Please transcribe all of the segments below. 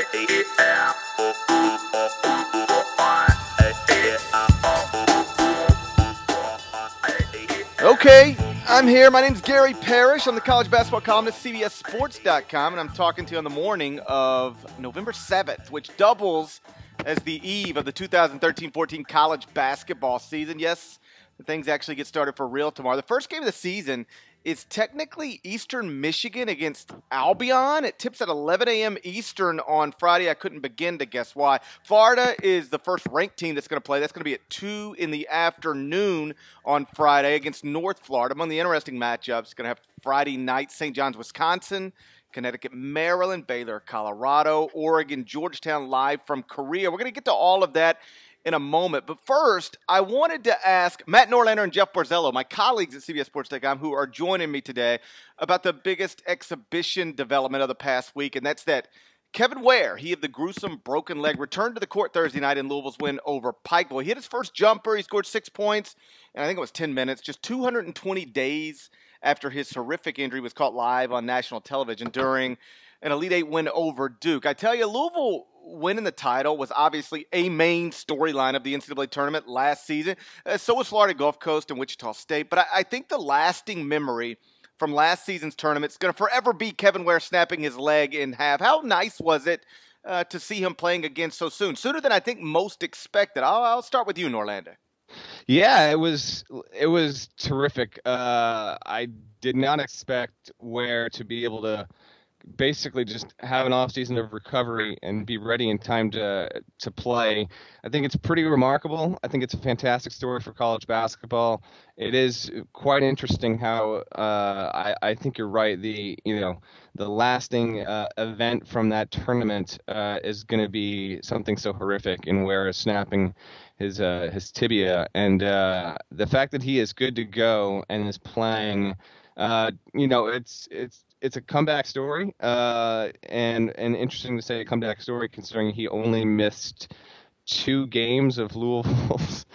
Okay, I'm here. My name's Gary Parrish. I'm the college basketball columnist at CBSSports.com, and I'm talking to you on the morning of November 7th, which doubles as the eve of the 2013-14 college basketball season. Yes, things actually get started for real tomorrow. The first game of the season is technically Eastern Michigan against Albion. It tips at 11 a.m. Eastern on Friday. I couldn't begin to guess why. Florida is the first ranked team that's going to play. That's going to be at 2 in the afternoon on Friday against North Florida. Among the interesting matchups, going to have Friday night St. John's, Wisconsin, Connecticut, Maryland, Baylor, Colorado, Oregon, Georgetown, live from Korea. We're going to get to all of that in a moment. But first, I wanted to ask Matt Norlander and Jeff Borzello, my colleagues at CBSSports.com, who are joining me today, about the biggest exhibition development of the past week, and that's that Kevin Ware, he of the gruesome broken leg, returned to the court Thursday night in Louisville's win over Pikeville. He hit his first jumper. He scored 6 points, and I think it was 10 minutes, just 220 days after his horrific injury was caught live on national television during an Elite Eight win over Duke. I tell you, Louisville winning the title was obviously a main storyline of the NCAA tournament last season. So was Florida Gulf Coast and Wichita State. But I think the lasting memory from last season's tournament is going to forever be Kevin Ware snapping his leg in half. How nice was it to see him playing again so soon? Sooner than I think most expected. I'll start with you, Norlander. Yeah, it was terrific. I did not expect Ware to be able to basically just have an off season of recovery and be ready in time to play. I think it's pretty remarkable. I think it's a fantastic story for college basketball. It is quite interesting how I think you're right. The lasting event from that tournament is going to be something so horrific in Ware snapping his tibia, and the fact that he is good to go and is playing. It's a comeback story, and interesting to say a comeback story considering he only missed 2 games of Louisville's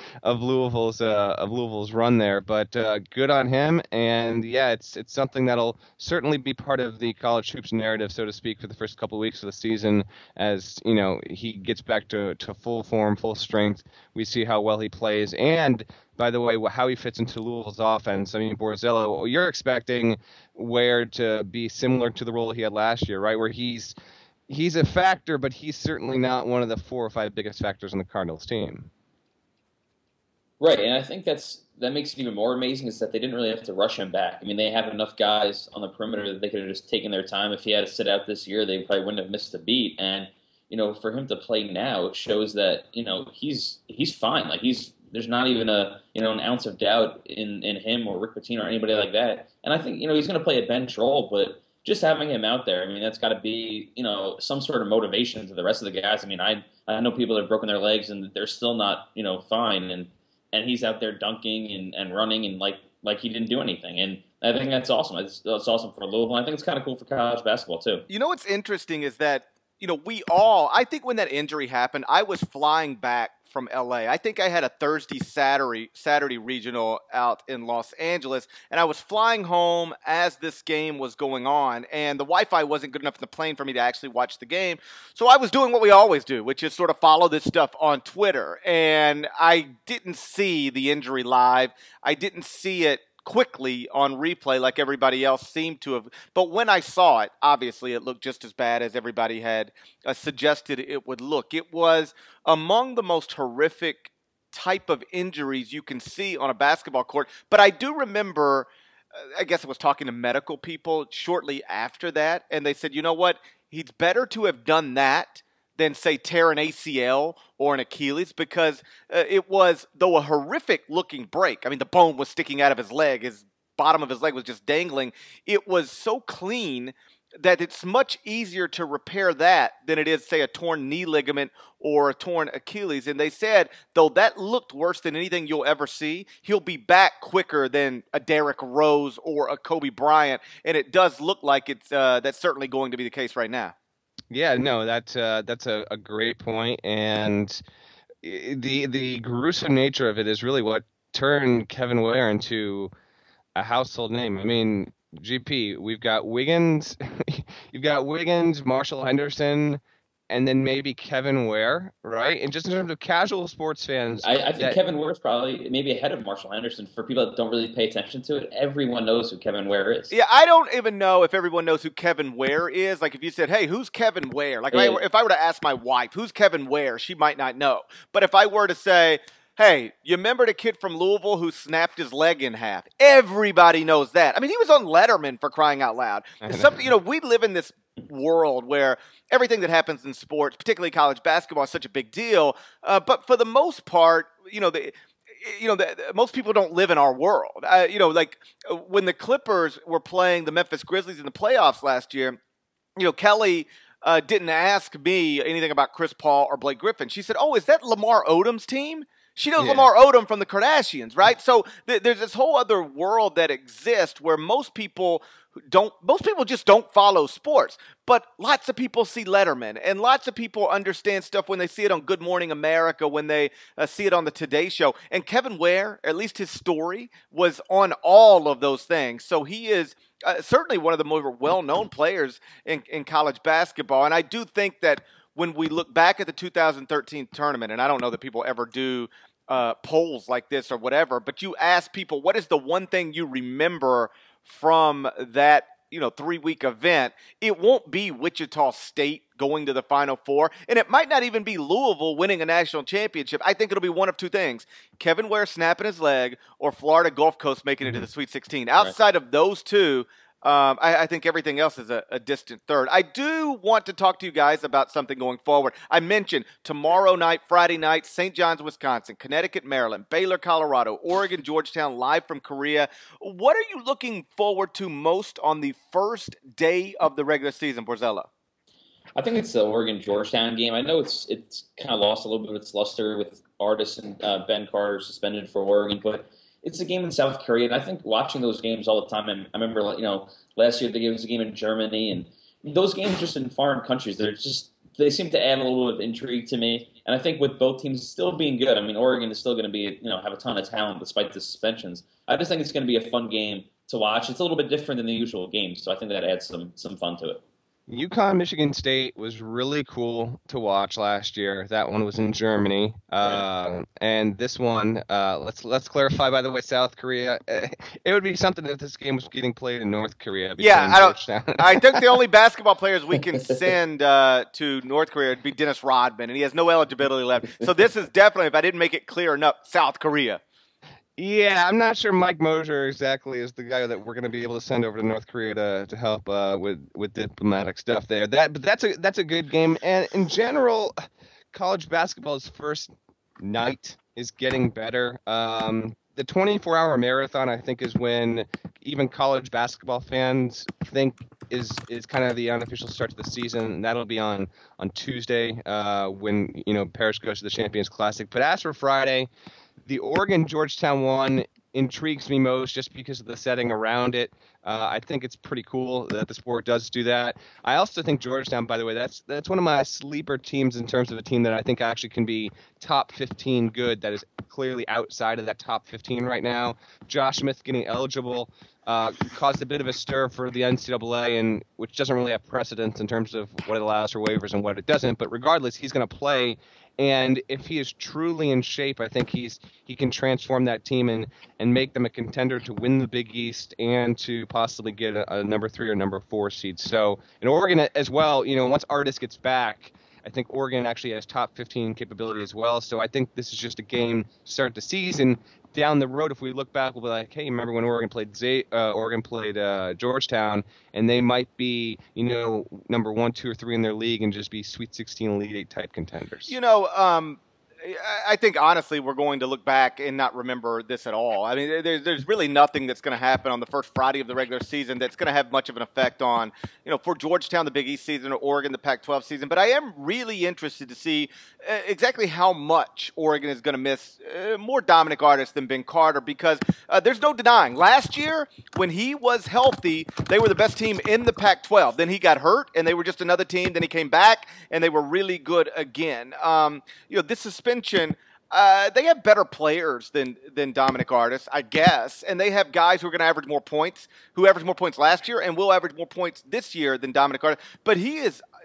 run there. But good on him, and yeah, it's something that'll certainly be part of the college hoops narrative, so to speak, for the first couple of weeks of the season. As he gets back to full form, full strength. We see how well he plays, and by the way, how he fits into Louisville's offense. I mean, Borzello, you're expecting Ware to be similar to the role he had last year, right? Where he's a factor, but he's certainly not one of the 4 or 5 biggest factors on the Cardinals team. Right, and I think that makes it even more amazing is that they didn't really have to rush him back. I mean, they had enough guys on the perimeter that they could have just taken their time. If he had to sit out this year, they probably wouldn't have missed a beat. And for him to play now, it shows that he's fine. Like there's not even an ounce of doubt in him or Rick Pitino or anybody like that. And I think he's going to play a bench role, but just having him out there, I mean, that's got to be some sort of motivation to the rest of the guys. I mean, I know people that have broken their legs and they're still not fine, and he's out there dunking and running and like he didn't do anything. And I think that's awesome. It's awesome for Louisville. I think it's kind of cool for college basketball too. What's interesting is that I think when that injury happened, I was flying back from LA. I think I had a Saturday regional out in Los Angeles, and I was flying home as this game was going on, and the Wi-Fi wasn't good enough in the plane for me to actually watch the game. So I was doing what we always do, which is sort of follow this stuff on Twitter, and I didn't see the injury live. I didn't see it quickly on replay like everybody else seemed to have. But when I saw it, obviously it looked just as bad as everybody had suggested it would look. It was among the most horrific type of injuries you can see on a basketball court. But I do remember, I guess I was talking to medical people shortly after that, and they said, you know what, he's better to have done that than, say, tear an ACL or an Achilles, because it was, though a horrific-looking break, I mean, the bone was sticking out of his leg, his bottom of his leg was just dangling, it was so clean that it's much easier to repair that than it is, say, a torn knee ligament or a torn Achilles. And they said, though that looked worse than anything you'll ever see, he'll be back quicker than a Derrick Rose or a Kobe Bryant, and it does look like it's that's certainly going to be the case right now. Yeah, no, that's a great point, and the gruesome nature of it is really what turned Kevin Ware into a household name. I mean, GP, we've got Wiggins, you've got Wiggins, Marshall Henderson, and then maybe Kevin Ware, right? And just in terms of casual sports fans, I think Kevin Ware is probably maybe ahead of Marshall Anderson. For people that don't really pay attention to it, everyone knows who Kevin Ware is. Yeah, I don't even know if everyone knows who Kevin Ware is. Like, if you said, hey, who's Kevin Ware? Like, if I were to ask my wife, who's Kevin Ware, she might not know. But if I were to say, hey, you remember the kid from Louisville who snapped his leg in half? Everybody knows that. I mean, he was on Letterman, for crying out loud. Something, we live in this world where everything that happens in sports, particularly college basketball, is such a big deal. But for the most part, most people don't live in our world. Like when the Clippers were playing the Memphis Grizzlies in the playoffs last year, Kelly didn't ask me anything about Chris Paul or Blake Griffin. She said, "Oh, is that Lamar Odom's team?" She knows Lamar Odom from the Kardashians, right? So there's this whole other world that exists where most people just don't follow sports. But lots of people see Letterman, and lots of people understand stuff when they see it on Good Morning America, when they see it on the Today Show. And Kevin Ware, at least his story, was on all of those things. So he is certainly one of the more well-known players in college basketball. And I do think that when we look back at the 2013 tournament, and I don't know that people ever do polls like this or whatever, but you ask people, what is the one thing you remember from that 3-week event? It won't be Wichita State going to the Final Four, and it might not even be Louisville winning a national championship. I think it'll be one of two things: Kevin Ware snapping his leg, or Florida Gulf Coast making it to the Sweet 16. Outside of those two, I think everything else is a distant third. I do want to talk to you guys about something going forward. I mentioned tomorrow night, Friday night, St. John's, Wisconsin, Connecticut, Maryland, Baylor, Colorado, Oregon, Georgetown, live from Korea. What are you looking forward to most on the first day of the regular season, Borzella? I think it's the Oregon-Georgetown game. I know it's kind of lost a little bit of its luster with Artis and Ben Carter suspended for Oregon, but it's a game in South Korea, and I think watching those games all the time. And I remember, last year there was a game in Germany, and those games just in foreign countries, they seem to add a little bit of intrigue to me. And I think with both teams still being good, I mean, Oregon is still going to be have a ton of talent despite the suspensions. I just think it's going to be a fun game to watch. It's a little bit different than the usual games, so I think that adds some fun to it. UConn, Michigan State was really cool to watch last year. That one was in Germany, and this one, let's clarify. By the way, South Korea. It would be something if this game was getting played in North Korea. Yeah, I think the only basketball players we can send to North Korea would be Dennis Rodman, and he has no eligibility left. So this is definitely, if I didn't make it clear enough, South Korea. Yeah, I'm not sure Mike Mosier exactly is the guy that we're going to be able to send over to North Korea to help with diplomatic stuff there. But that's a good game. And in general, college basketball's first night is getting better. The 24-hour marathon, I think, is when even college basketball fans think is kind of the unofficial start to the season. And that'll be on Tuesday when Parrish goes to the Champions Classic. But as for Friday, the Oregon-Georgetown one intrigues me most just because of the setting around it. I think it's pretty cool that the sport does do that. I also think Georgetown, by the way, that's one of my sleeper teams in terms of a team that I think actually can be top 15 good, that is clearly outside of that top 15 right now. Josh Smith getting eligible caused a bit of a stir for the NCAA, and which doesn't really have precedence in terms of what it allows for waivers and what it doesn't. But regardless, he's going to play. And if he is truly in shape, I think he can transform that team and make them a contender to win the Big East and to possibly get a number 3 or number 4 seed. So in Oregon as well, once Artis gets back, I think Oregon actually has top 15 capability as well. So I think this is just a game to start the season. Down the road, if we look back, we'll be like, hey, remember when Oregon played Georgetown, and they might be, number 1, 2, or 3 in their league and just be Sweet 16, Elite 8 type contenders. I think, honestly, we're going to look back and not remember this at all. I mean, there's really nothing that's going to happen on the first Friday of the regular season that's going to have much of an effect on, for Georgetown, the Big East season, or Oregon, the Pac-12 season. But I am really interested to see exactly how much Oregon is going to miss more Dominic Artis than Ben Carter, because there's no denying. Last year, when he was healthy, they were the best team in the Pac-12. Then he got hurt, and they were just another team. Then he came back, and they were really good again. This suspension, they have better players than Dominic Artis, I guess, and they have guys who are going to average more points, who averaged more points last year and will average more points this year than Dominic Artis. But he is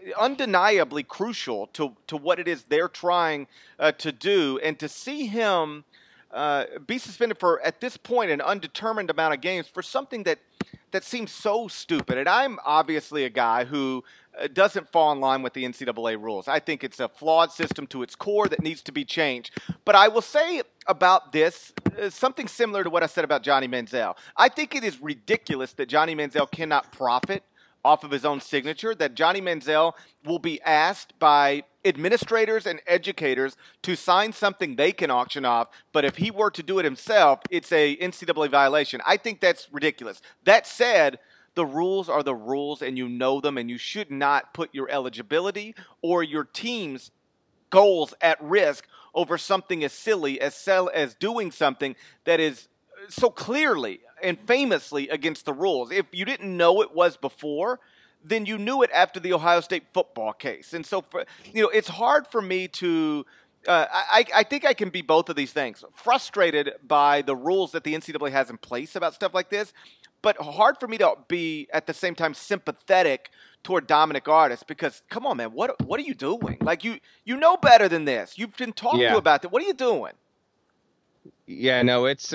undeniably crucial to what it is they're trying to do, and to see him be suspended for, at this point, an undetermined amount of games for something that seems so stupid. And I'm obviously a guy who doesn't fall in line with the NCAA rules. I think it's a flawed system to its core that needs to be changed. But I will say about this something similar to what I said about Johnny Manziel. I think it is ridiculous that Johnny Manziel cannot profit off of his own signature, that Johnny Manziel will be asked by administrators and educators to sign something they can auction off, but if he were to do it himself, it's a NCAA violation. I think that's ridiculous. That said, the rules are the rules, and you know them, and you should not put your eligibility or your team's goals at risk over something as silly as doing something that is so clearly and famously against the rules. If you didn't know it was before, then you knew it after the Ohio State football case. And so, it's hard for me to I think I can be both of these things. Frustrated by the rules that the NCAA has in place about stuff like this, but hard for me to be, at the same time, sympathetic toward Dominic Artis, because, come on, man, what are you doing? Like, you know better than this. You've been talked to about that. What are you doing? Yeah, no, it's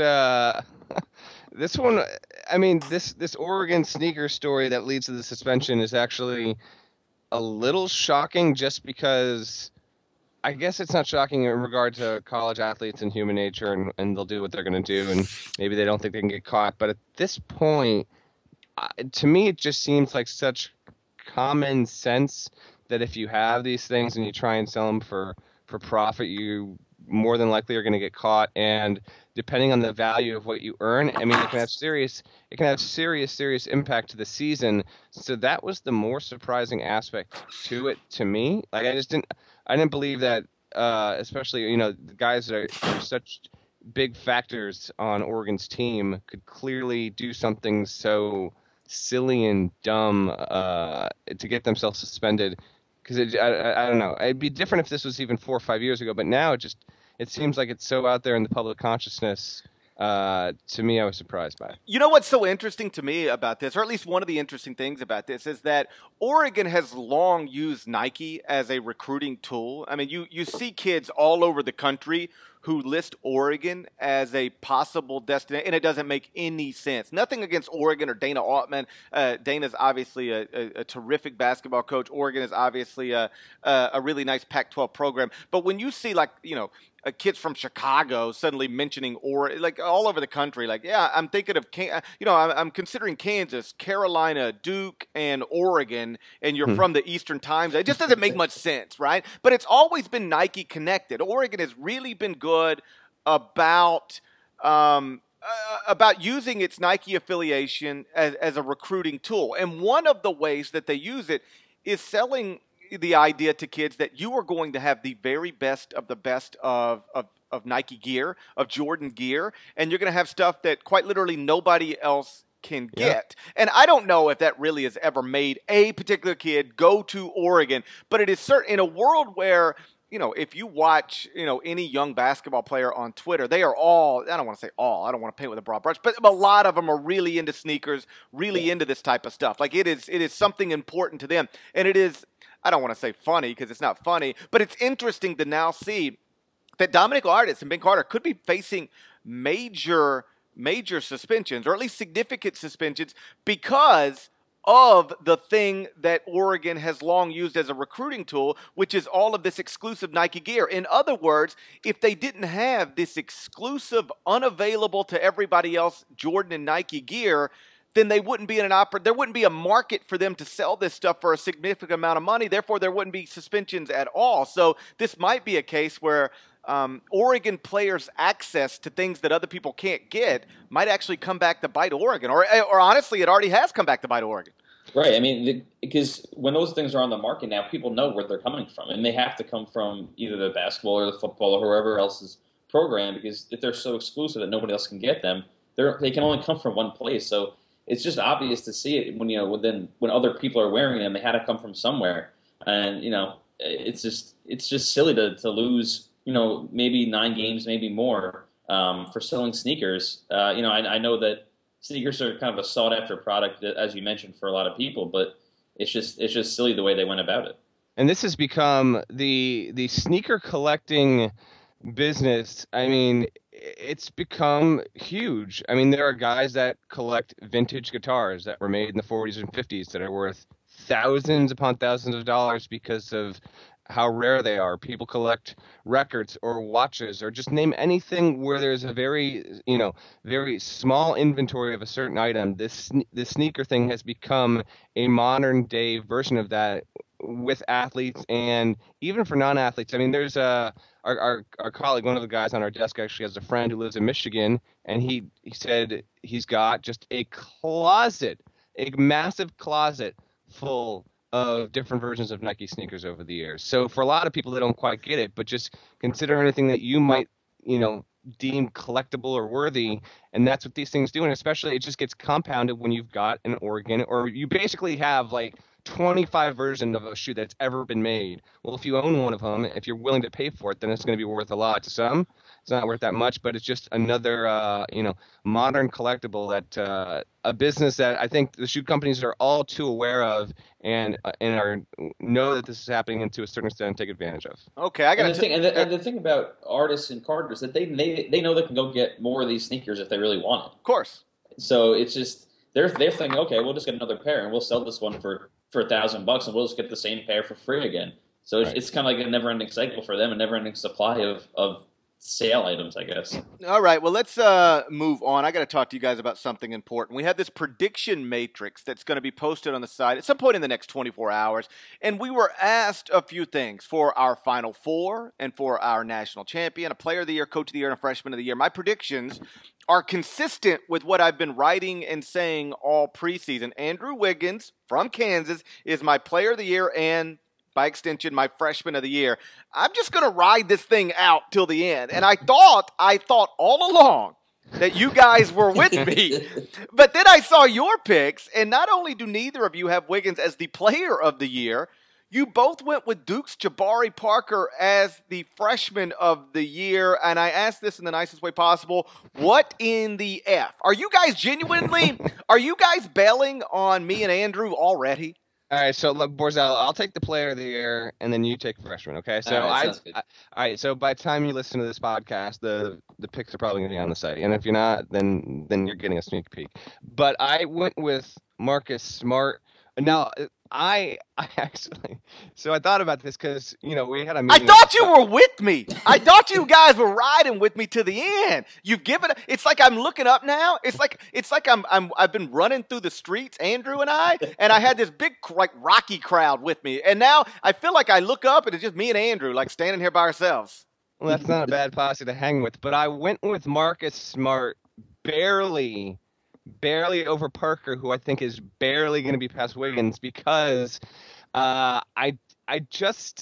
this one. I mean, this Oregon sneaker story that leads to the suspension is actually a little shocking, just because I guess it's not shocking in regard to college athletes and human nature, and they'll do what they're going to do, and maybe they don't think they can get caught. But at this point, to me, it just seems like such common sense that if you have these things and you try and sell them for profit, you more than likely are going to get caught. And depending on the value of what you earn, I mean, it can have serious impact to the season. So that was the more surprising aspect to it to me. Like, I didn't believe that, especially, the guys that are such big factors on Oregon's team could clearly do something so silly and dumb to get themselves suspended. Because I don't know. It'd be different if this was even 4 or 5 years ago, but now it seems like it's so out there in the public consciousness. To me, I was surprised by it. You know what's so interesting to me about this, or at least one of the interesting things about this, is that Oregon has long used Nike as a recruiting tool. I mean, you see kids all over the country who list Oregon as a possible destination, and it doesn't make any sense. Nothing against Oregon or Dana Altman. Dana's obviously a terrific basketball coach. Oregon is obviously a really nice Pac-12 program. But when you see, kids from Chicago suddenly mentioning Oregon, like all over the country, like, yeah, I'm thinking of, I'm considering Kansas, Carolina, Duke, and Oregon, and you're from the Eastern Time Zone. It just doesn't make much sense, right? But it's always been Nike connected. Oregon has really been good about using its Nike affiliation as a recruiting tool. And one of the ways that they use it is selling the idea to kids that you are going to have the very best of the best of Nike gear, of Jordan gear, and you're going to have stuff that quite literally nobody else can get. And I don't know if that really has ever made a particular kid go to Oregon, but it is certain in a world where, if you watch, any young basketball player on Twitter, they are all, I don't want to say all, I don't want to paint with a broad brush, but a lot of them are really into sneakers, really into this type of stuff. Like, it is something important to them. And it is, I don't want to say funny because it's not funny, but it's interesting to now see that Dominic Artis and Ben Carter could be facing major suspensions, or at least significant suspensions, because of the thing that Oregon has long used as a recruiting tool, which is all of this exclusive Nike gear. In other words, if they didn't have this exclusive, unavailable to everybody else Jordan and Nike gear, then they wouldn't be there wouldn't be a market for them to sell this stuff for a significant amount of money. Therefore, there wouldn't be suspensions at all. So this might be a case where Oregon players' access to things that other people can't get might actually come back to bite Oregon, or honestly, it already has come back to bite Oregon. Right. I mean, because when those things are on the market now, people know where they're coming from, and they have to come from either the basketball or the football or whoever else's program, because if they're so exclusive that nobody else can get them, they can only come from one place. So it's just obvious to see it when other people are wearing them. They had to come from somewhere, and it's just silly to lose maybe 9 games, maybe more, for selling sneakers. I know that sneakers are kind of a sought after product, as you mentioned, for a lot of people, but It's just silly the way they went about it. And this has become the sneaker collecting business. I mean, it's become huge. I mean, there are guys that collect vintage guitars that were made in the 40s and 50s that are worth thousands upon thousands of dollars because of how rare they are. People collect records or watches or just name anything where there's a very small inventory of a certain item. This sneaker thing has become a modern day version of that with athletes and even for non-athletes. I mean, there's our colleague, one of the guys on our desk actually has a friend who lives in Michigan, and he said he's got just a massive closet full of different versions of Nike sneakers over the years. So for a lot of people, they don't quite get it, but just consider anything that you might, deem collectible or worthy, and that's what these things do. And especially, it just gets compounded when you've got an Oregon, or you basically have like 25 versions of a shoe that's ever been made. Well, if you own one of them, if you're willing to pay for it, then it's going to be worth a lot. To some, it's not worth that much, but it's just another, modern collectible that a business that I think the shoe companies are all too aware of and know that this is happening and to a certain extent take advantage of. Okay, I got and the thing about artists and carters that they know they can go get more of these sneakers if they really want it. Of course. So it's just they're thinking, okay, we'll just get another pair and we'll sell this one for $1,000 and we'll just get the same pair for free again. So it's kind of like a never-ending cycle for them, a never-ending supply of sale items, I guess. All right, well, let's move on. I got to talk to you guys about something important. We have this prediction matrix that's going to be posted on the site at some point in the next 24 hours, and we were asked a few things for our Final Four and for our national champion, a player of the year, coach of the year, and a freshman of the year. My predictions are consistent with what I've been writing and saying all preseason. Andrew Wiggins from Kansas is my player of the year and, by extension, my freshman of the year. I'm just going to ride this thing out till the end. And I thought all along that you guys were with me. But then I saw your picks, and not only do neither of you have Wiggins as the player of the year, you both went with Duke's Jabari Parker as the freshman of the year, and I asked this in the nicest way possible. What in the F? Are you guys bailing on me and Andrew already? All right, so look, Borzell, I'll take the player of the year, and then you take freshman, okay? So all right, so by the time you listen to this podcast, the picks are probably going to be on the site, and if you're not, then you're getting a sneak peek. But I went with Marcus Smart. Now, I actually, so I thought about this because, we had a meeting. I thought you were with me. I thought you guys were riding with me to the end. You've given, it's like I'm looking up now. It's like I've been running through the streets, Andrew and I had this big, like, Rocky crowd with me. And now I feel like I look up and it's just me and Andrew, like, standing here by ourselves. Well, that's not a bad posse to hang with, but I went with Marcus Smart barely over Parker, who I think is barely going to be past Wiggins, because I just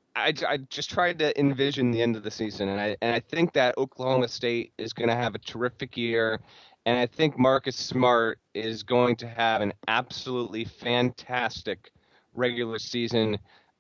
tried to envision the end of the season, and I think that Oklahoma State is going to have a terrific year, and I think Marcus Smart is going to have an absolutely fantastic regular season,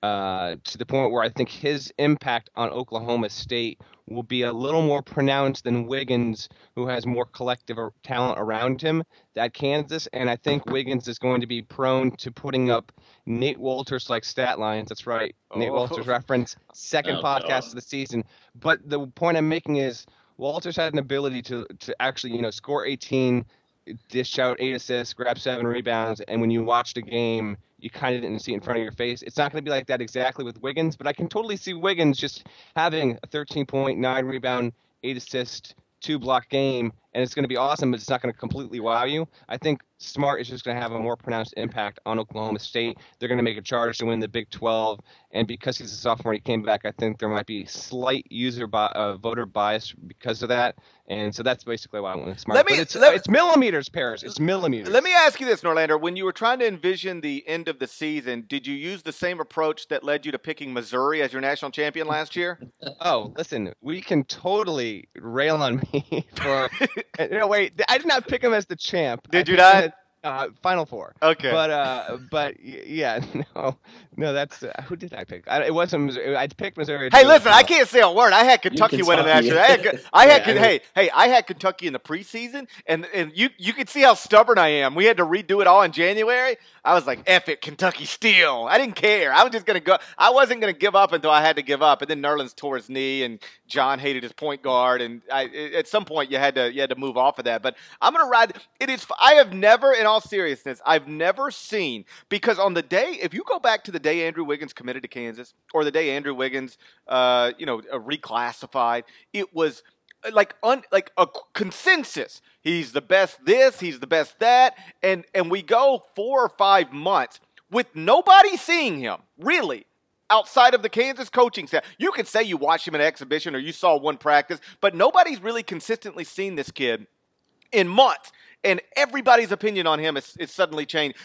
to the point where I think his impact on Oklahoma State will be a little more pronounced than Wiggins, who has more collective talent around him at Kansas. And I think Wiggins is going to be prone to putting up Nate Wolters-like stat lines. That's right. Nate Wolters reference, second podcast of the season. But the point I'm making is Wolters had an ability to actually, score 18, dish out 8 assists, grab 7 rebounds, and when you watched a game, you kind of didn't see it in front of your face. It's not going to be like that exactly with Wiggins, but I can totally see Wiggins just having a 13-point, rebound, 8 assist, 2 block game, and it's going to be awesome, but it's not going to completely wow you. I think Smart is just going to have a more pronounced impact on Oklahoma State. They're going to make a charge to win the Big 12, and because he's a sophomore and he came back, I think there might be slight voter bias because of that. And so that's basically why I went with Smart. It's millimeters, Paris. It's millimeters. Let me ask you this, Norlander. When you were trying to envision the end of the season, did you use the same approach that led you to picking Missouri as your national champion last year? Oh, listen, we can totally rail on me for – wait, I did not pick him as the champ. Did you not? Final Four. Okay. But yeah, no, that's who did I pick? It wasn't Missouri. I picked Missouri. Hey, listen, I can't say a word. I had Kentucky winning that shit. I had Kentucky in the preseason, and you could see how stubborn I am. We had to redo it all in January. I was like, F it, Kentucky steal. I didn't care. I was just going to go. I wasn't going to give up until I had to give up. And then Nerlens tore his knee, and John hated his point guard. And at some point, you had to move off of that. But I'm going to ride. I have never, in all seriousness, I've never seen, because on the day, if you go back to the day Andrew Wiggins committed to Kansas, or the day Andrew Wiggins, reclassified, it was like a consensus. He's the best this, he's the best that, and we go 4 or 5 months with nobody seeing him, really, outside of the Kansas coaching staff. You could say you watched him in an exhibition or you saw one practice, but nobody's really consistently seen this kid in months. And everybody's opinion on him is suddenly changed.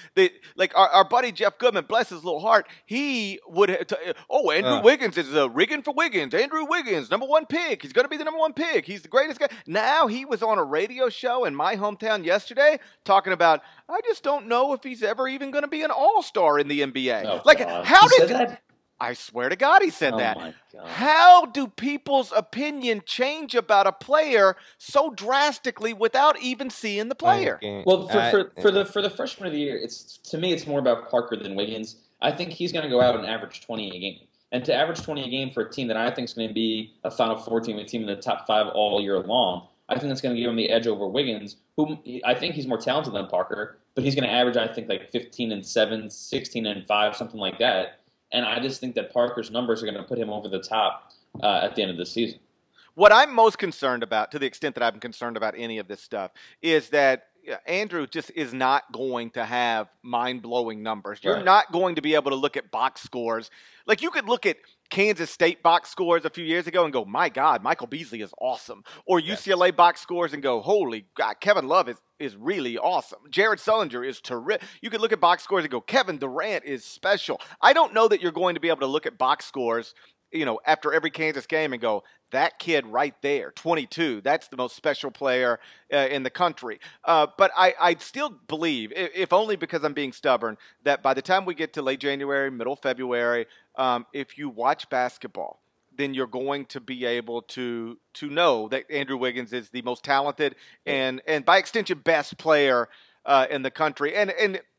Our buddy Jeff Goodman, bless his little heart, he would Andrew Wiggins is rigging for Wiggins. Andrew Wiggins, #1 pick. He's going to be the #1 pick. He's the greatest guy. Now he was on a radio show in my hometown yesterday talking about, I just don't know if he's ever even going to be an all-star in the NBA. How did that? I swear to God he said that. My God. How do people's opinion change about a player so drastically without even seeing the player? Well, for the freshman of the year, to me it's more about Parker than Wiggins. I think he's going to go out and average 20 a game. And to average 20 a game for a team that I think is going to be a Final Four team, a team in the top 5 all year long, I think that's going to give him the edge over Wiggins, who I think he's more talented than Parker, but he's going to average, I think, like 15-7, 16-5, something like that. And I just think that Parker's numbers are going to put him over the top at the end of the season. What I'm most concerned about, to the extent that I'm concerned about any of this stuff, is that Andrew just is not going to have mind-blowing numbers. You're not going to be able to look at box scores. Like, you could look at Kansas State box scores a few years ago and go, my God, Michael Beasley is awesome. Or UCLA box scores and go, holy God, Kevin Love is really awesome. Jared Sullinger is terrific. You could look at box scores and go, Kevin Durant is special. I don't know that you're going to be able to look at box scores, after every Kansas game and go, that kid right there, 22, that's the most special player in the country. But I still believe, if only because I'm being stubborn, that by the time we get to late January, middle February, if you watch basketball, then you're going to be able to know that Andrew Wiggins is the most talented and by extension best player in the country. And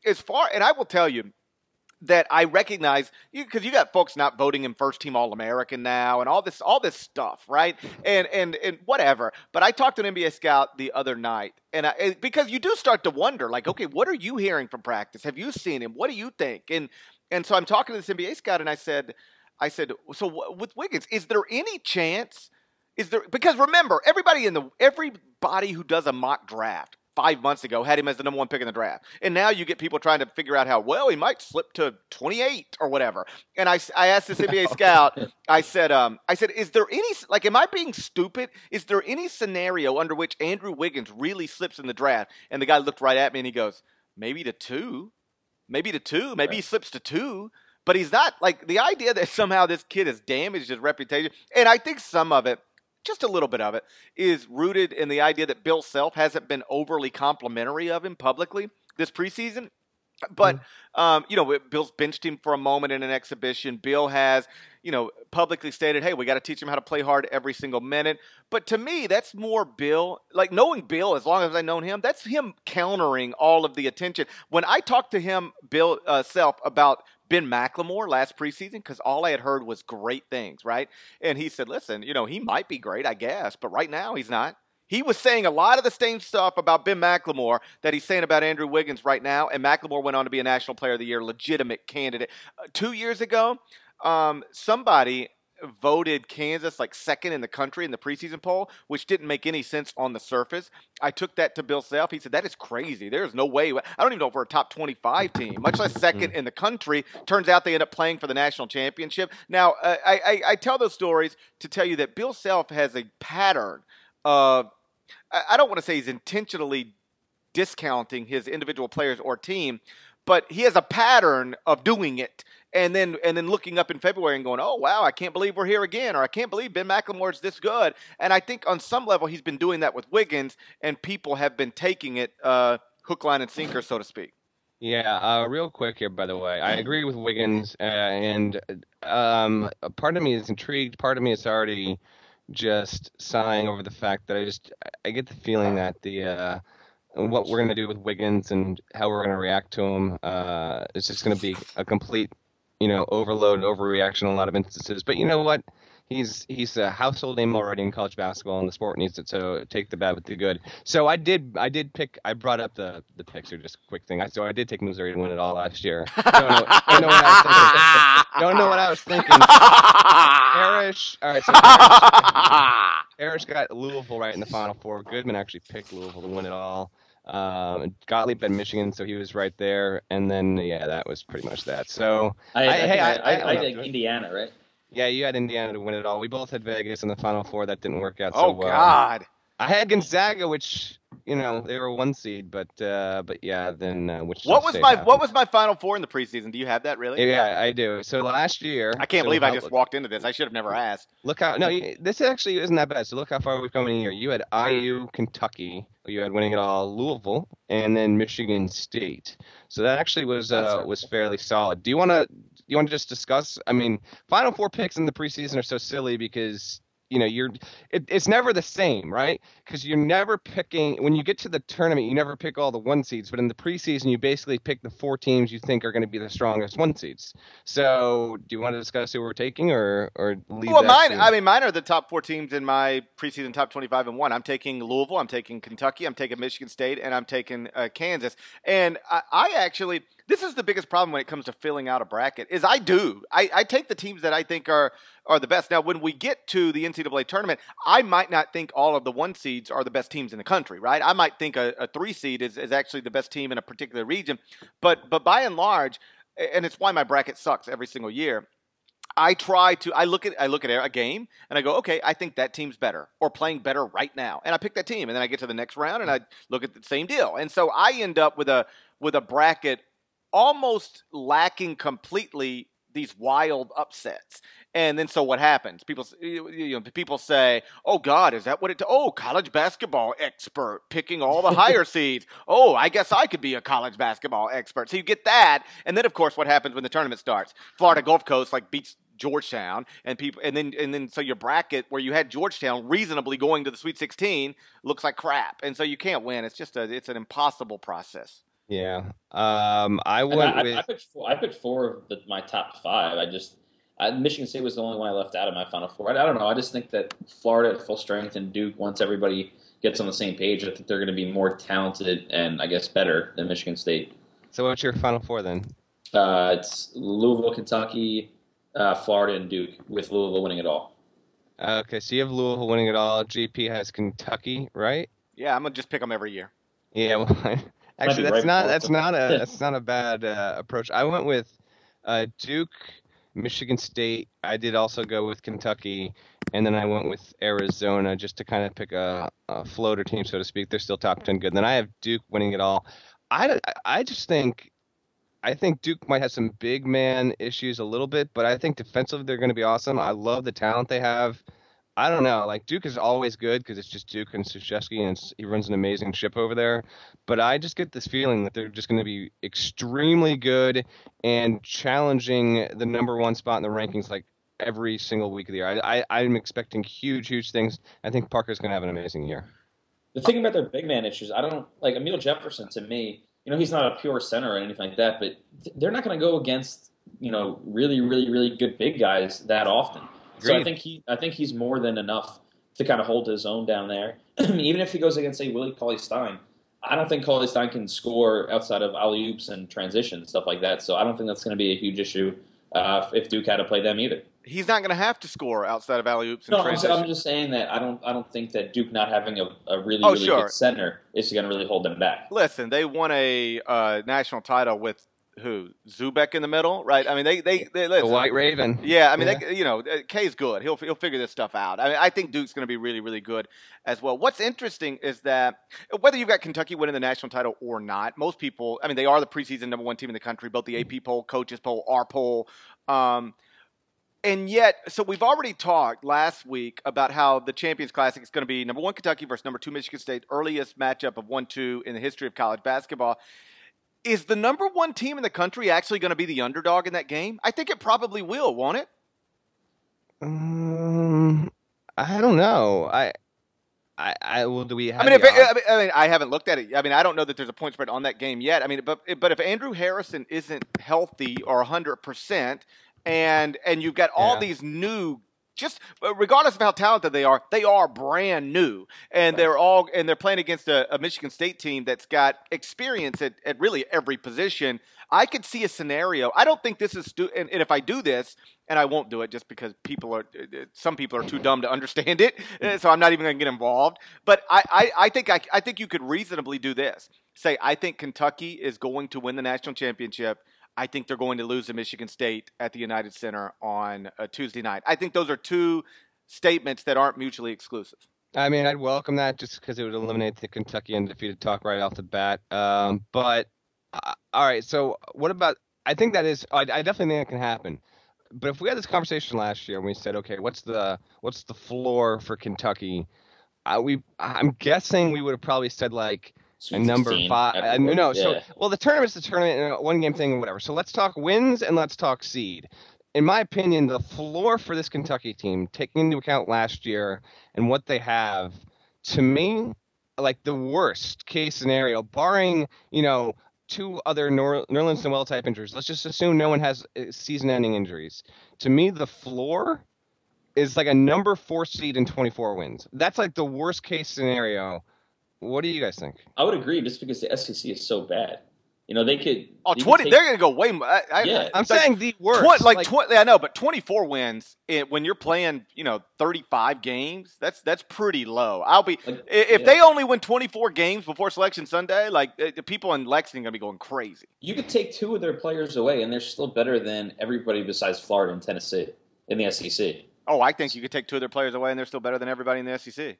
I will tell you that I recognize, because you got folks not voting him first team All-American now and all this stuff, right? And whatever. But I talked to an NBA scout the other night, and because you do start to wonder, like, okay, what are you hearing from practice? Have you seen him? What do you think? And so I'm talking to this NBA scout, and I said, so with Wiggins, is there any chance? Because remember, everybody who does a mock draft 5 months ago had him as the #1 pick in the draft, and now you get people trying to figure out how he might slip to 28 or whatever. And I asked this NBA scout, I said, is there any, like, am I being stupid? Is there any scenario under which Andrew Wiggins really slips in the draft? And the guy looked right at me and he goes, maybe to 2, maybe he slips to 2. But he's not, like, the idea that somehow this kid has damaged his reputation, and I think some of it, just a little bit of it, is rooted in the idea that Bill Self hasn't been overly complimentary of him publicly this preseason. But, Bill's benched him for a moment in an exhibition. Bill has, publicly stated, hey, we got to teach him how to play hard every single minute. But to me, that's more Bill. Like, knowing Bill, as long as I've known him, that's him countering all of the attention. When I talked to him, Bill Self, about Ben McLemore last preseason, because all I had heard was great things, right? And he said, listen, he might be great, I guess, but right now he's not. He was saying a lot of the same stuff about Ben McLemore that he's saying about Andrew Wiggins right now, and McLemore went on to be a National Player of the Year, legitimate candidate. 2 years ago, somebody voted Kansas like second in the country in the preseason poll, which didn't make any sense on the surface. I took that to Bill Self. He said, that is crazy. There's no way. I don't even know if we're a top 25 team, much less second in the country. Turns out they end up playing for the national championship. Now, I tell those stories to tell you that Bill Self has a pattern of, I don't want to say he's intentionally discounting his individual players or team, but he has a pattern of doing it. And then looking up in February and going, oh, wow, I can't believe we're here again, or I can't believe Ben McLemore's this good. And I think on some level he's been doing that with Wiggins, and people have been taking it hook, line, and sinker, so to speak. Yeah, real quick here, by the way. I agree with Wiggins, and a part of me is intrigued. Part of me is already just sighing over the fact that I get the feeling that the what we're gonna do with Wiggins and how we're gonna react to him is just gonna be a complete, overload, overreaction in a lot of instances. But you know what? He's a household name already in college basketball, and the sport needs it. So take the bad with the good. So I did pick. I brought up the picks here, just a quick thing. So I did take Missouri to win it all last year. Don't know what I was thinking. Parrish. All right, so Parrish got Louisville right in the Final Four. Goodman actually picked Louisville to win it all. Gottlieb had Michigan, so he was right there. And then, yeah, that was pretty much that. So I think Indiana, right? Yeah, you had Indiana to win it all. We both had Vegas in the Final Four. That didn't work out so well. Oh, God. I had Gonzaga, which, they were one seed, but yeah, then which what was my Final Four in the preseason? Do you have that really? Yeah, I do. So last year, I can't believe I just walked into this. I should have never asked. Look how this actually isn't that bad. So look how far we've come in a year. You had IU, Kentucky, you had winning it all, Louisville, and then Michigan State. So that actually was fairly solid. Do you want to just discuss? I mean, Final Four picks in the preseason are so silly because it's never the same, right? Because you're never picking, when you get to the tournament, you never pick all the one seeds, but in the preseason, you basically pick the 4 teams you think are going to be the strongest one seeds. So, do you want to discuss who we're taking, or leave well, that? Mine are the top 4 teams in my preseason top 25 and 1. I'm taking Louisville, I'm taking Kentucky, I'm taking Michigan State, and I'm taking Kansas. And I actually, this is the biggest problem when it comes to filling out a bracket, is I take the teams that I think are the best. Now, when we get to the NCAA tournament, I might not think all of the 1 seeds are the best teams in the country, right? I might think a 3 seed is actually the best team in a particular region. But by and large, and it's why my bracket sucks every single year, I look at a game and I go, okay, I think that team's better or playing better right now. And I pick that team. And then I get to the next round and I look at the same deal. And so I end up with a bracket almost lacking completely these wild upsets. And then so what happens? People say, "Oh God, is that what it? Oh, college basketball expert picking all the higher seeds. Oh, I guess I could be a college basketball expert." So you get that, and then of course, what happens when the tournament starts? Florida Gulf Coast beats Georgetown, and then so your bracket where you had Georgetown reasonably going to the Sweet 16 looks like crap, and so you can't win. It's just it's an impossible process. Yeah, I picked 4 of my top 5. Michigan State was the only one I left out of my Final Four. I don't know. I just think that Florida at full strength and Duke, once everybody gets on the same page, I think they're going to be more talented and I guess better than Michigan State. So what's your Final Four then? It's Louisville, Kentucky, Florida, and Duke, with Louisville winning it all. Okay, so you have Louisville winning it all. GP has Kentucky, right? Yeah, I'm gonna just pick them every year. Yeah, well, actually, that's not a bad approach. I went with Duke, Michigan State. I did also go with Kentucky, and then I went with Arizona just to kind of pick a floater team, so to speak. They're still top 10 good. And then I have Duke winning it all. I think Duke might have some big man issues a little bit, but I think defensively they're going to be awesome. I love the talent they have. I don't know. Duke is always good because it's just Duke and Krzyzewski, and he runs an amazing ship over there. But I just get this feeling that they're just going to be extremely good and challenging the number 1 spot in the rankings every single week of the year. I'm expecting huge things. I think Parker's going to have an amazing year. The thing about their big man issues, I don't like Emil Jefferson. To me, he's not a pure center or anything like that, but they're not going to go against really good big guys that often. So I think he's more than enough to kind of hold his own down there. Even if he goes against, say, Willie Cauley-Stein, I don't think Cauley-Stein can score outside of alley-oops and transitions, stuff like that. So I don't think that's going to be a huge issue if Duke had to play them either. He's not going to have to score outside of alley-oops and transitions. No, I'm just saying that I don't think that Duke not having a really good center is going to really hold them back. Listen, they won a national title with who? Zubek in the middle, right? I mean, they the White Raven. Yeah, I mean, K's good. He'll figure this stuff out. I mean, I think Duke's going to be really good as well. What's interesting is that whether you've got Kentucky winning the national title or not, most people, I mean, they are the preseason number 1 team in the country. Both the AP poll, coaches poll, our poll. And yet, so we've already talked last week about how the Champions Classic is going to be number 1 Kentucky versus number 2 Michigan State, earliest matchup of 1-2 in the history of college basketball. Is the number 1 team in the country actually going to be the underdog in that game? I think it probably will, won't it? I don't know. Well, do we have? I haven't looked at it. I mean, I don't know that there's a point spread on that game yet. I mean, but if Andrew Harrison isn't healthy or 100%, and you've got all these new, just regardless of how talented they are brand new, and they're playing against a Michigan State team that's got experience at really every position. I could see a scenario. I don't think this is and if I do this, and I won't do it just because some people are too dumb to understand it, so I'm not even going to get involved. But I think you could reasonably do this. Say, I think Kentucky is going to win the national championship. I think they're going to lose to Michigan State at the United Center on a Tuesday night. I think those are two statements that aren't mutually exclusive. I mean, I'd welcome that just because it would eliminate the Kentucky undefeated talk right off the bat. But all right, so what about? I think that is. I definitely think it can happen. But if we had this conversation last year and we said, okay, what's the floor for Kentucky? I'm guessing we would have probably said like a number 5. No, so well, the tournament's the tournament, and a one-game thing, or whatever. So let's talk wins and let's talk seed. In my opinion, the floor for this Kentucky team, taking into account last year and what they have, to me, like the worst case scenario, barring 2 other Nerlens Noel type injuries. Let's just assume no one has season-ending injuries. To me, the floor is like a number 4 seed and 24 wins. That's like the worst case scenario. What do you guys think? I would agree, just because the SEC is so bad. They could. Oh, 20. They're going to go way more. I'm saying the worst. 20, I know, but 24 wins when you're playing, 35 games. That's pretty low. If they only win 24 games before Selection Sunday, the people in Lexington are going to be going crazy. You could take 2 of their players away, and they're still better than everybody besides Florida and Tennessee in the SEC. Oh, I think you could take 2 of their players away, and they're still better than everybody in the SEC.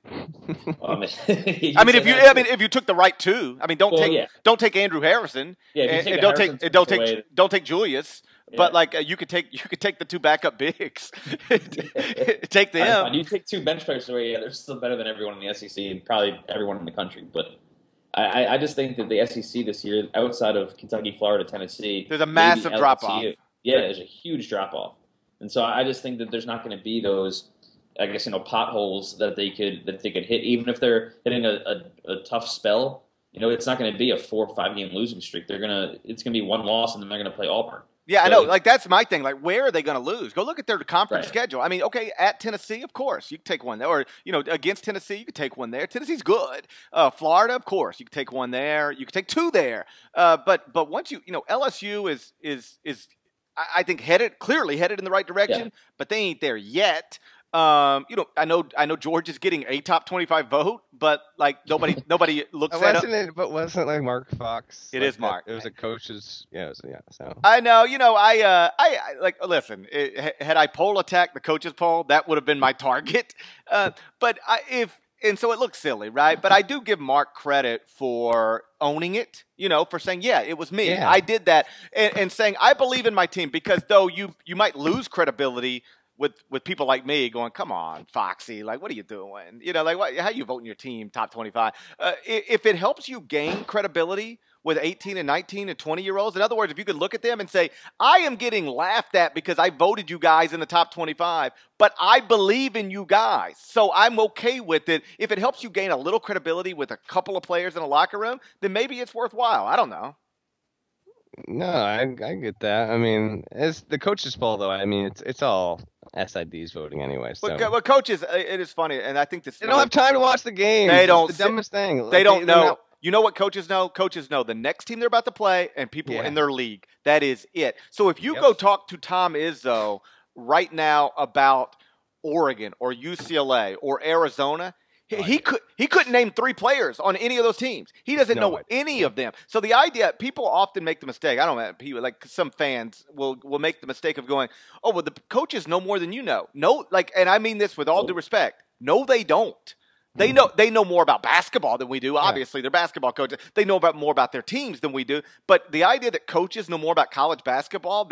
If you took the right 2, don't take Andrew Harrison, and don't take Julius, but you could take the 2 backup bigs, take them. You take 2 bench players away, they're still better than everyone in the SEC and probably everyone in the country. But I just think that the SEC this year, outside of Kentucky, Florida, Tennessee, there's a massive drop off. Yeah, there's a huge drop off. And so I just think that there's not going to be those, potholes that they could hit, even if they're hitting a tough spell. It's not going to be a 4 or 5 game losing streak. It's going to be 1 loss, and then they're going to play Auburn. Yeah, I know. That's my thing. Where are they going to lose? Go look at their conference schedule. I mean, okay, at Tennessee, of course, you can take one there. Or, against Tennessee, you could take one there. Tennessee's good. Florida, of course, you could take one there. You could take 2 there. But once LSU is I think clearly headed in the right direction, but they ain't there yet. I know George is getting a top 25 vote, but nobody looks at it. But wasn't it like Mark Fox? It is Mark. It was a coach's. So I know. Listen. Had I poll attacked the coaches poll, that would have been my target. And so it looks silly, right? But I do give Mark credit for owning it, for saying, it was me. Yeah. I did that. And saying, I believe in my team, because though you might lose credibility with people like me going, come on, Foxy, what are you doing? How you voting your team top 25? If it helps you gain credibility with 18 and 19 and 20-year-olds, in other words, if you could look at them and say, I am getting laughed at because I voted you guys in the top 25, but I believe in you guys, so I'm okay with it. If it helps you gain a little credibility with a couple of players in a locker room, then maybe it's worthwhile. I don't know. No, I get that. I mean, it's the coaches poll, though. I mean, it's all SIDs voting anyway. So. But coaches, it is funny, and I think this. They don't have time to watch the game. They don't. It's the dumbest thing. They don't know. You know what coaches know? Coaches know the next team they're about to play and people in their league. That is it. So if you go talk to Tom Izzo right now about Oregon or UCLA or Arizona, he couldn't name 3 players on any of those teams. He doesn't know any of them. So the idea, people often make the mistake. I don't know, people, some fans will make the mistake of going, oh, well, the coaches know more than you know. No, and I mean this with all due respect. No, they don't. They know more about basketball than we do. Obviously, they're basketball coaches. They know more about their teams than we do. But the idea that coaches know more about college basketball than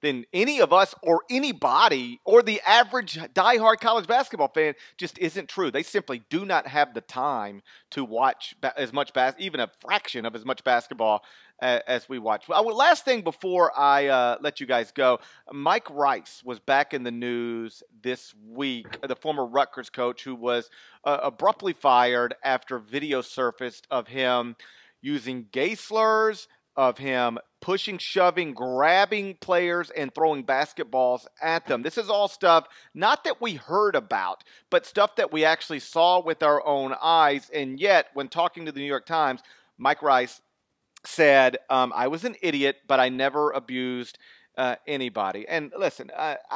than any of us or anybody or the average diehard college basketball fan just isn't true. They simply do not have the time to watch as much even a fraction of as much basketball as we watch. Last thing before I let you guys go, Mike Rice was back in the news this week, the former Rutgers coach who was abruptly fired after video surfaced of him using gay slurs, of him pushing, shoving, grabbing players, and throwing basketballs at them. This is all stuff, not that we heard about, but stuff that we actually saw with our own eyes. And yet, when talking to the New York Times, Mike Rice said, I was an idiot, but I never abused anybody. And listen,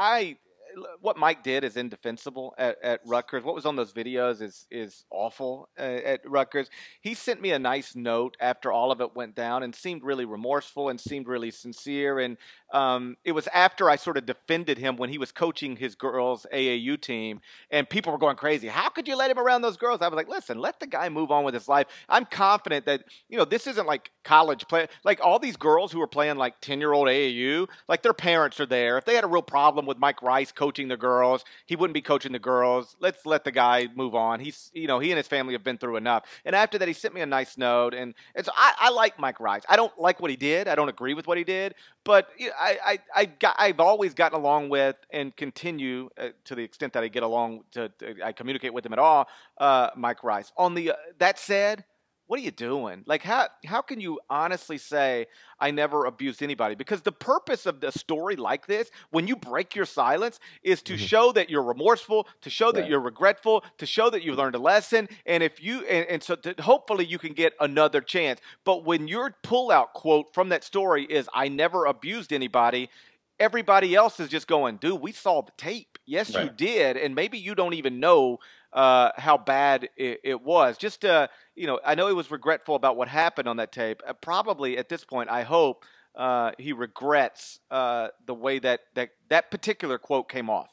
what Mike did is indefensible at Rutgers. What was on those videos is awful at Rutgers. He sent me a nice note after all of it went down and seemed really remorseful and seemed really sincere. And it was after I sort of defended him when he was coaching his girls' AAU team, and people were going crazy. How could you let him around those girls? I was like, listen, let the guy move on with his life. I'm confident that, this isn't like college play. Like all these girls who are playing like 10-year-old AAU, like their parents are there. If they had a real problem with Mike Rice coaching the girls, he wouldn't be coaching the girls. Let's let the guy move on. He's, he and his family have been through enough. And after that, he sent me a nice note. And so I like Mike Rice. I don't like what he did. I don't agree with what he did. But I've always gotten along with and continue to the extent that I get along I communicate with him at all. Mike Rice. That said, what are you doing? Like, how can you honestly say I never abused anybody? Because the purpose of the story like this, when you break your silence, is to show that you're remorseful, to show that you're regretful, to show that you learned a lesson, and if you so hopefully you can get another chance. But when your pullout quote from that story is "I never abused anybody," everybody else is just going, dude, we saw the tape. Yes, you did. And maybe you don't even know how bad it was. Just, I know he was regretful about what happened on that tape. Probably at this point, I hope he regrets the way that particular quote came off.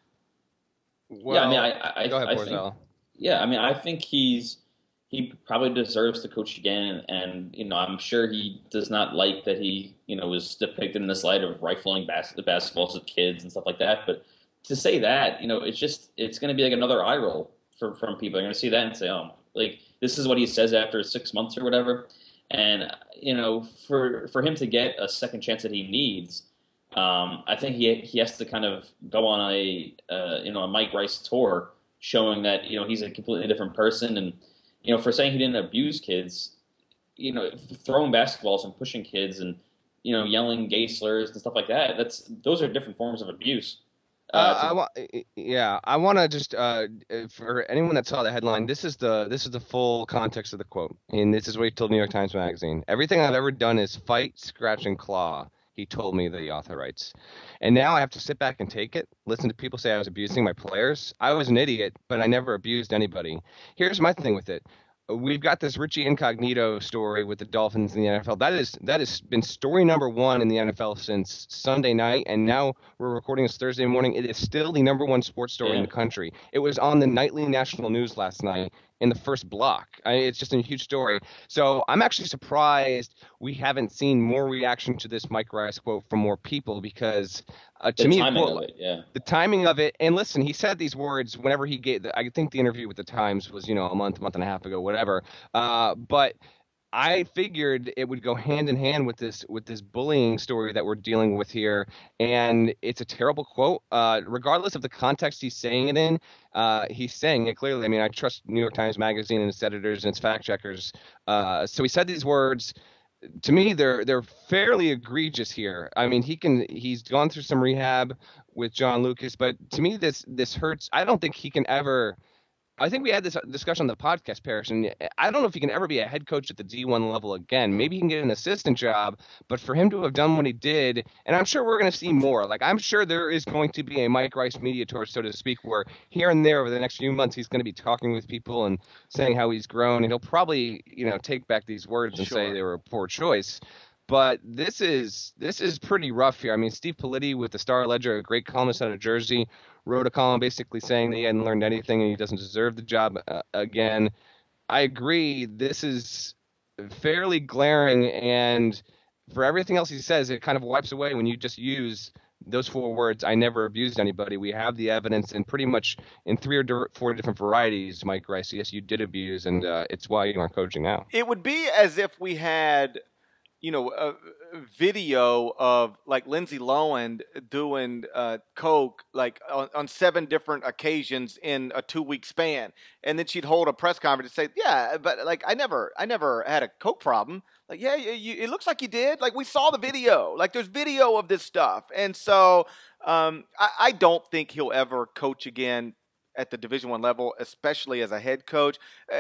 Well, yeah, I mean, go ahead, Borzell. Yeah, I mean, I think he probably deserves to coach again, and I'm sure he does not like that he was depicted in this light of rifling the basketballs with kids and stuff like that. But to say that, it's going to be like another eye roll from people. They're going to see that and say, oh, like this is what he says after 6 months or whatever. And for him to get a second chance that he needs, I think he has to kind of go on a Mike Rice tour, showing that he's a completely different person. And for saying he didn't abuse kids, throwing basketballs and pushing kids and yelling gay slurs and stuff like that, those are different forms of abuse. I want to just for anyone that saw the headline, this is the full context of the quote, and this is what he told New York Times Magazine. Everything I've ever done is fight, scratch, and claw. He told me, the author writes. And now I have to sit back and take it, listen to people say I was abusing my players. I was an idiot, but I never abused anybody. Here's my thing with it. We've got this Richie Incognito story with the Dolphins in the NFL. That has been story number one in the NFL since Sunday night, and now we're recording this Thursday morning. It is still the number one sports story in the country. It was on the nightly national news last night in the first block. It's just a huge story. So I'm actually surprised we haven't seen more reaction to this Mike Rice quote from more people, because to me, the timing of it. And listen, he said these words whenever he gave. I think the interview with the Times was a month and a half ago, whatever. But I figured it would go hand in hand with this bullying story that we're dealing with here, and it's a terrible quote. Regardless of the context he's saying it in, he's saying it clearly. I mean, I trust New York Times Magazine and its editors and its fact checkers. So he said these words. To me, they're fairly egregious here. I mean, he's gone through some rehab with John Lucas, but to me, this hurts. I don't think he can ever. I think we had this discussion on the podcast, Parrish, and I don't know if he can ever be a head coach at the D1 level again. Maybe he can get an assistant job, but for him to have done what he did, and I'm sure we're going to see more. Like, I'm sure there is going to be a Mike Rice media tour, so to speak, where here and there over the next few months he's going to be talking with people and saying how he's grown, and he'll probably, take back these words and say they were a poor choice. But this is pretty rough here. I mean, Steve Politi with the Star-Ledger, a great columnist out of Jersey, wrote a column basically saying that he hadn't learned anything and he doesn't deserve the job again. I agree. This is fairly glaring, and for everything else he says, it kind of wipes away when you just use those 4 words, I never abused anybody. We have the evidence, and pretty much in 3 or 4 different varieties, Mike Rice, yes, you did abuse, and it's why you aren't coaching now. It would be as if we had, a video of like Lindsay Lohan doing coke like on 7 different occasions in a 2-week span, and then she'd hold a press conference and say, "Yeah, but like I never had a coke problem." Like, yeah, it looks like you did. Like, we saw the video. Like, there's video of this stuff, and so I don't think he'll ever coach again at the Division I level, especially as a head coach,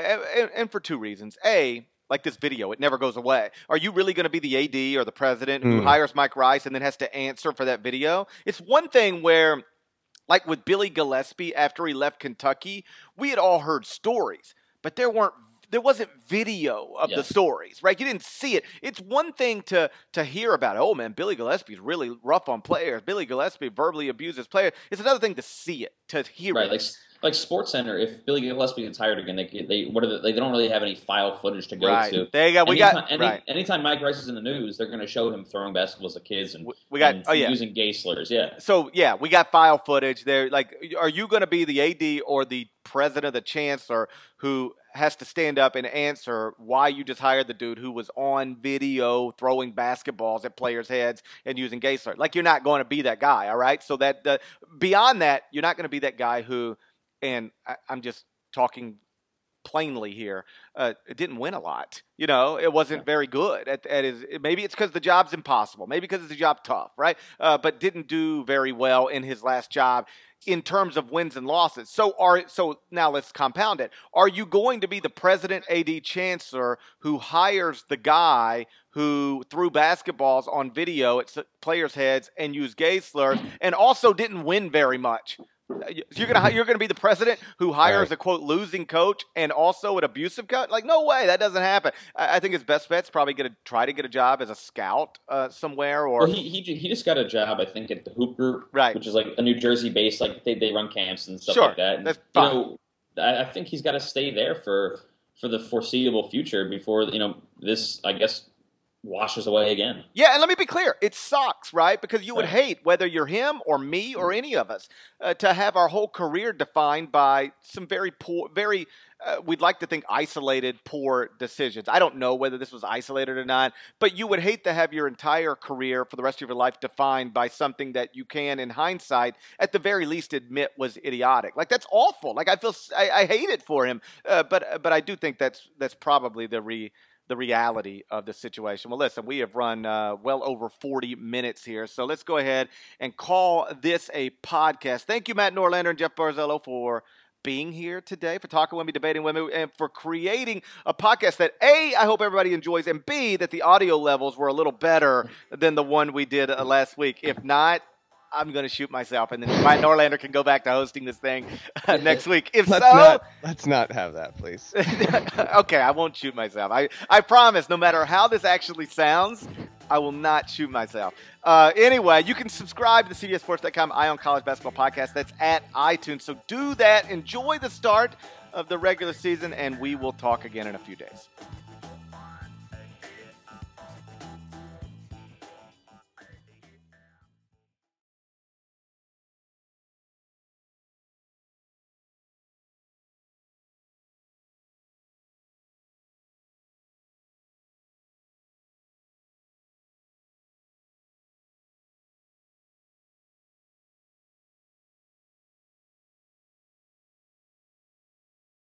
and for 2 reasons. A, like this video, it never goes away. Are you really going to be the AD or the president who hires Mike Rice and then has to answer for that video? It's one thing where, like with Billy Gillispie after he left Kentucky, we had all heard stories, but there wasn't video of the stories, right? You didn't see it. It's one thing to hear about, oh man, Billy Gillispie's really rough on players. Billy Gillispie verbally abuses players. It's another thing to see it, to hear it. Right, like SportsCenter, if Billy Gillispie gets hired again, they don't really have any file footage to go to. There you go. Anytime Mike Rice is in the news, they're going to show him throwing basketballs at kids and using gay slurs. Yeah. So we got file footage there. Like, are you going to be the AD or the president, the chancellor, who has to stand up and answer why you just hired the dude who was on video throwing basketballs at players' heads and using gay slurs? Like, you're not going to be that guy, all right? So that beyond that, you're not going to be that guy who. And I'm just talking plainly here. It didn't win a lot. It wasn't very good at his. Maybe it's because the job's impossible. Maybe because the job's tough, right? But didn't do very well in his last job in terms of wins and losses. So now let's compound it. Are you going to be the president, AD, chancellor who hires the guy who threw basketballs on video at players' heads and used gay slurs and also didn't win very much? You're gonna be the president who hires a quote losing coach and also an abusive coach? Like, no way, that doesn't happen. I think his best bet's probably gonna try to get a job as a scout somewhere. Or he just got a job, I think, at the Hoop Group, right, which is like a New Jersey based, like they run camps and stuff like that. And, that's fine. I think he's got to stay there for the foreseeable future before this, I guess, washes away again. Yeah, and let me be clear. It sucks, right? Because you would hate, whether you're him or me or any of us, to have our whole career defined by some very poor, we'd like to think isolated, poor decisions. I don't know whether this was isolated or not, but you would hate to have your entire career for the rest of your life defined by something that you can, in hindsight, at the very least admit was idiotic. Like, that's awful. Like, I hate it for him, but I do think that's probably the reality of the situation. Well, listen, we have run well over 40 minutes here, so let's go ahead and call this a podcast. Thank you, Matt Norlander and Jeff Barzello, for being here today, for talking with me, debating with me, and for creating a podcast that, A, I hope everybody enjoys, and B, that the audio levels were a little better than the one we did last week. If not, I'm going to shoot myself, and then Matt Norlander can go back to hosting this thing next week. Let's not have that, please. Okay, I won't shoot myself. I promise, no matter how this actually sounds, I will not shoot myself. Anyway, you can subscribe to the CBSSports.com Eye on College Basketball Podcast. That's at iTunes. So do that. Enjoy the start of the regular season, and we will talk again in a few days.